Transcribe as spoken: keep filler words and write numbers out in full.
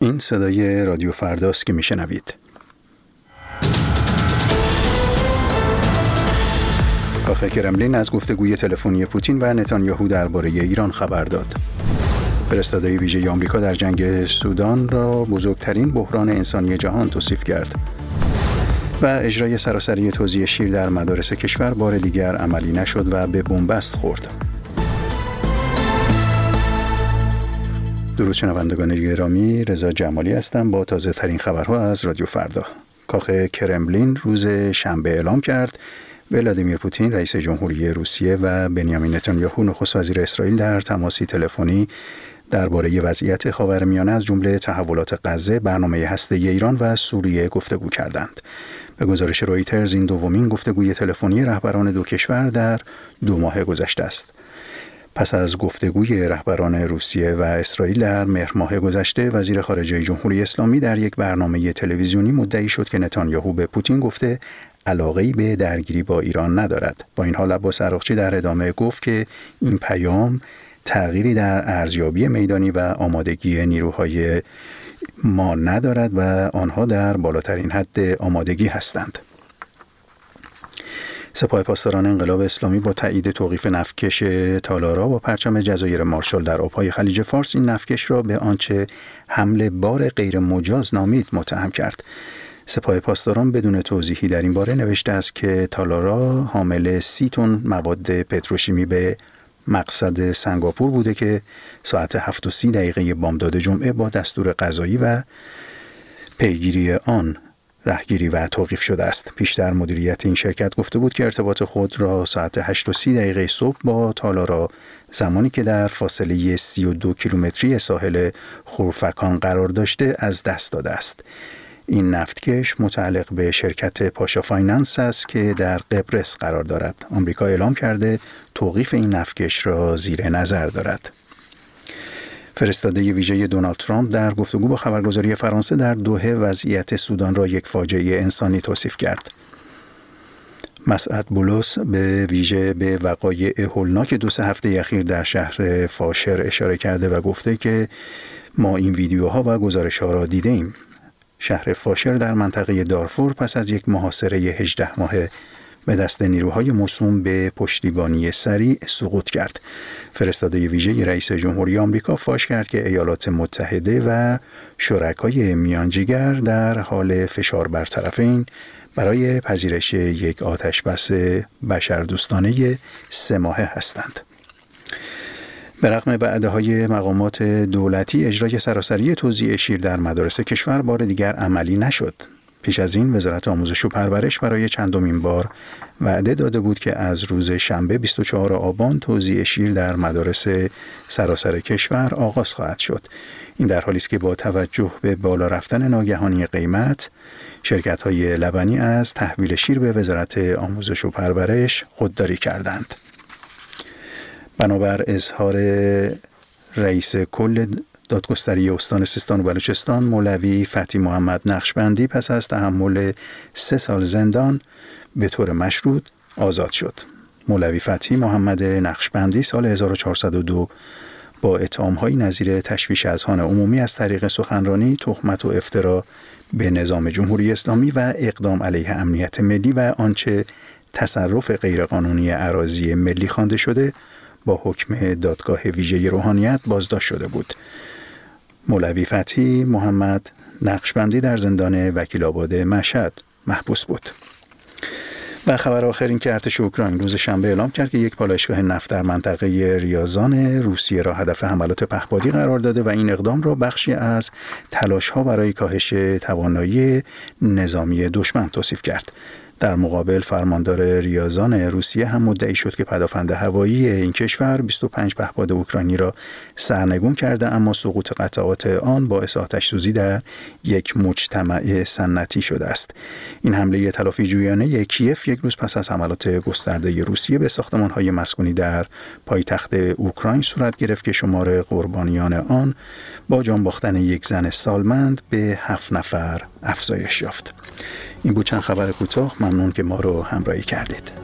این صدای رادیو فرداست که میشنوید. کاخ کرملین از گفتگوی تلفنی پوتین و نتانیاهو درباره ایران خبر داد. فرستاده ویژه آمریکا در جنگ سودان را بزرگترین بحران انسانی جهان توصیف کرد. و اجرای سراسری توزیع شیر در مدارس کشور بار دیگر عملی نشد و به بنبست خورد. درود شنوندگان گرامی، رضا جمالی هستم با تازه ترین خبرها از رادیو فردا. کاخ کرملین روز شنبه اعلام کرد ولادیمیر پوتین رئیس جمهوری روسیه و بنیامین نتانیاهو نخست وزیر اسرائیل در تماسی تلفنی درباره وضعیت خاورمیانه از جمله تحولات غزه، برنامه هسته‌ای ایران و سوریه گفتگو کردند. به گزارش رویترز این دومین گفتگوی تلفنی رهبران دو کشور در دو ماه گذشته است. پس از گفتگوی رهبران روسیه و اسرائیل در مهر ماه گذشته، وزیر خارجه جمهوری اسلامی در یک برنامه تلویزیونی مدعی شد که نتانیاهو به پوتین گفته علاقه‌ای به درگیری با ایران ندارد. با این حال عباس عراقچی در ادامه گفت که این پیام تغییری در ارزیابی میدانی و آمادگی نیروهای ما ندارد و آنها در بالاترین حد آمادگی هستند. سپاه پاسداران انقلاب اسلامی با تایید توقیف نفتکش تالارا با پرچم جزایر مارشال در آبهای خلیج فارس این نفتکش را به آنچه حمل بار غیر مجاز نامید متهم کرد. سپاه پاسداران بدون توضیحی در این باره نوشته است که تالارا حامل سی تن مواد پتروشیمی به مقصد سنگاپور بوده که ساعت هفت و سی دقیقه بامداد جمعه با دستور قضایی و پیگیری آن رهگیری و توقیف شده است. پیشتر مدیریت این شرکت گفته بود که ارتباط خود را ساعت هشت و سی دقیقه صبح با تالارا زمانی که در فاصله سی و دو کیلومتری ساحل خورفکان قرار داشته از دست داده است. این نفتکش متعلق به شرکت پاشا فایننس است که در قبرس قرار دارد. آمریکا اعلام کرده توقیف این نفتکش را زیر نظر دارد. فرستاده ویژه دونالد ترامپ در گفتگو با خبرگزاری فرانسه در دوحه وضعیت سودان را یک فاجعه انسانی توصیف کرد. مسعد بولس به ویژه به وقایع هولناک دو سه هفته اخیر در شهر فاشر اشاره کرده و گفته که ما این ویدیوها و گزارش‌ها را دیدیم. شهر فاشر در منطقه دارفور پس از یک محاصره هجده ماهه به دست نیروهای موسوم به پشتیبانی سریع سقوط کرد. فرستاده ویژه رئیس جمهوری آمریکا فاش کرد که ایالات متحده و شرکای میانجیگر در حال فشار بر طرفین برای پذیرش یک آتشبس بشردوستانه سه ماهه هستند. به رغم وعده‌های مقامات دولتی، اجرای سراسری توزیع شیر در مدارس کشور بار دیگر عملی نشد. پیش از این وزارت آموزش و پرورش برای چندمین بار وعده داده بود که از روز شنبه بیست و چهارم آبان توزیع شیر در مدارس سراسر کشور آغاز خواهد شد. این در حالی است که با توجه به بالا رفتن ناگهانی قیمت، شرکت‌های لبنی از تحویل شیر به وزارت آموزش و پرورش خودداری کردند. بنابر اظهار رئیس کل دادگستری استان سیستان و بلوچستان مولوی فتحی محمد نقشبندی پس از تحمل سه سال زندان به طور مشروط آزاد شد. مولوی فتحی محمد نقشبندی سال هزار و چهارصد و دو با اتهام‌های نظیر تشویش اذهان عمومی از طریق سخنرانی، تهمت و افترا به نظام جمهوری اسلامی و اقدام علیه امنیت ملی و آنچه تصرف غیرقانونی اراضی ملی خوانده شده با حکم دادگاه ویژه روحانیت بازداشت شده بود. مولوی فتحی محمد نقشبندی در زندان وکیل‌آباد مشهد محبوس بود. و خبر آخر این که ارتش اوکراین روز شنبه اعلام کرد که یک پالایشگاه نفت در منطقه ریازان روسیه را هدف حملات پهپادی قرار داده و این اقدام را بخشی از تلاش‌ها برای کاهش توانایی نظامی دشمن توصیف کرد. در مقابل فرماندار ریازان روسیه هم مدعی شد که پدافند هوایی این کشور بیست و پنج پهپاد اوکراینی را سرنگون کرده، اما سقوط قطعات آن باعث آتش‌سوزی در یک مجتمع سنتی شده است. این حمله تلافی جویانه کیف یک روز پس از حملات گسترده روسیه به ساختمان‌های مسکونی در پایتخت اوکراین صورت گرفت که شمار قربانیان آن با جان باختن یک زن سالمند به هفت نفر افزایش یافت. این بود چند خبر کوتاه. ممنون که ما رو همراهی کردید.